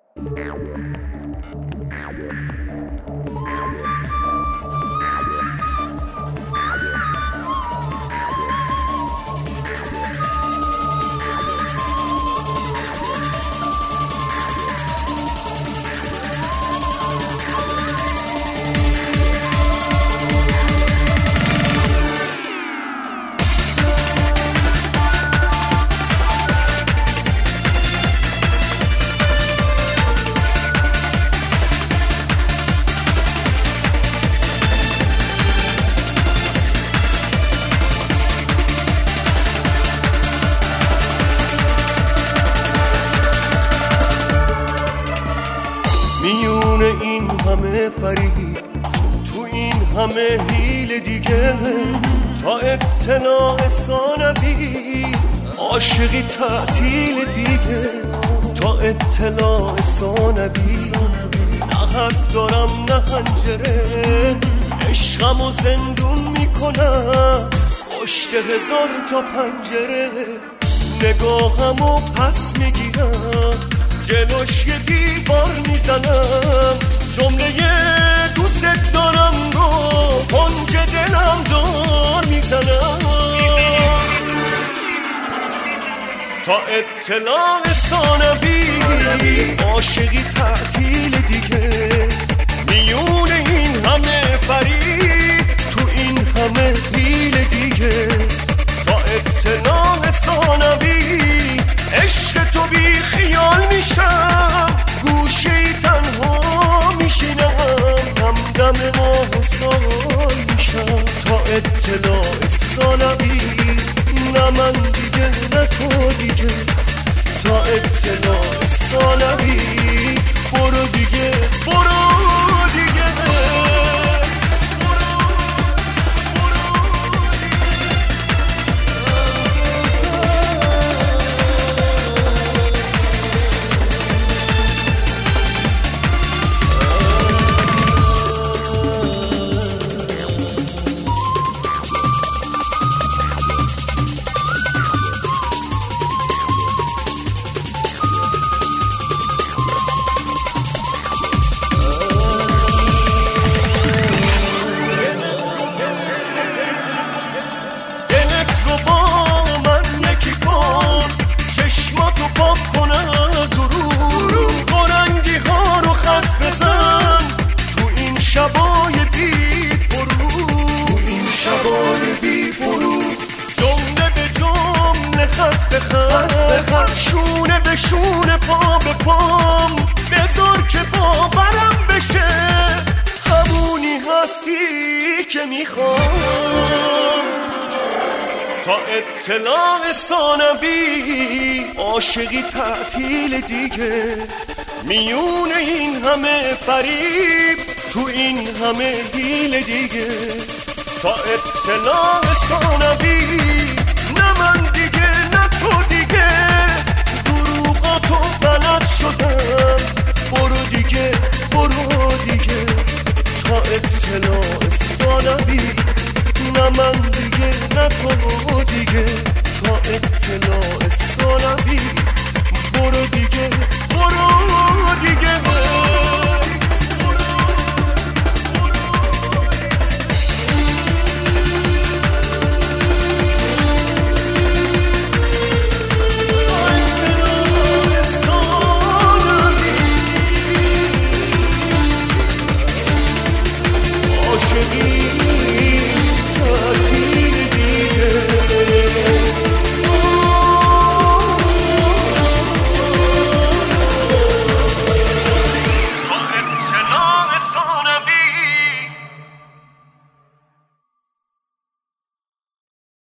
میون این همه فرید، تو این همه حیله دیگه، تا اطلاع ثانوی عاشقی تعطیل دیگه. تا اطلاع ثانوی نه حرف دارم نه خنجره، عشقمو زندون میکنم پشت 1000 تا پنجره. نگاهمو پس میگیرم جلوش یه دیوار میزنم، جمله دوست دارم رو کنج دلم دار میزنم. تا اطلاع ثانوی عاشقی تعطیل دیگه، میون این همه فرید، تو این همه حیل دیگه. تا اطلاع ثانوی عشق تو بی خیال میشم، گوشه ای تنها میشینم، همدم ماه و سال میشم. تا اطلاع ثانوی نه من دیگه نه تو دیگه. تا اطلاع ثانوی برو دیگه برو دیگه. شونه به شونه پا به پام بذار که باورم بشه، همونی هستی که میخوام. تا اطلاع ثانوی عاشقی تعطیل دیگه، میون این همه فریب، تو این همه حیل دیگه. تا اطلاع ثانوی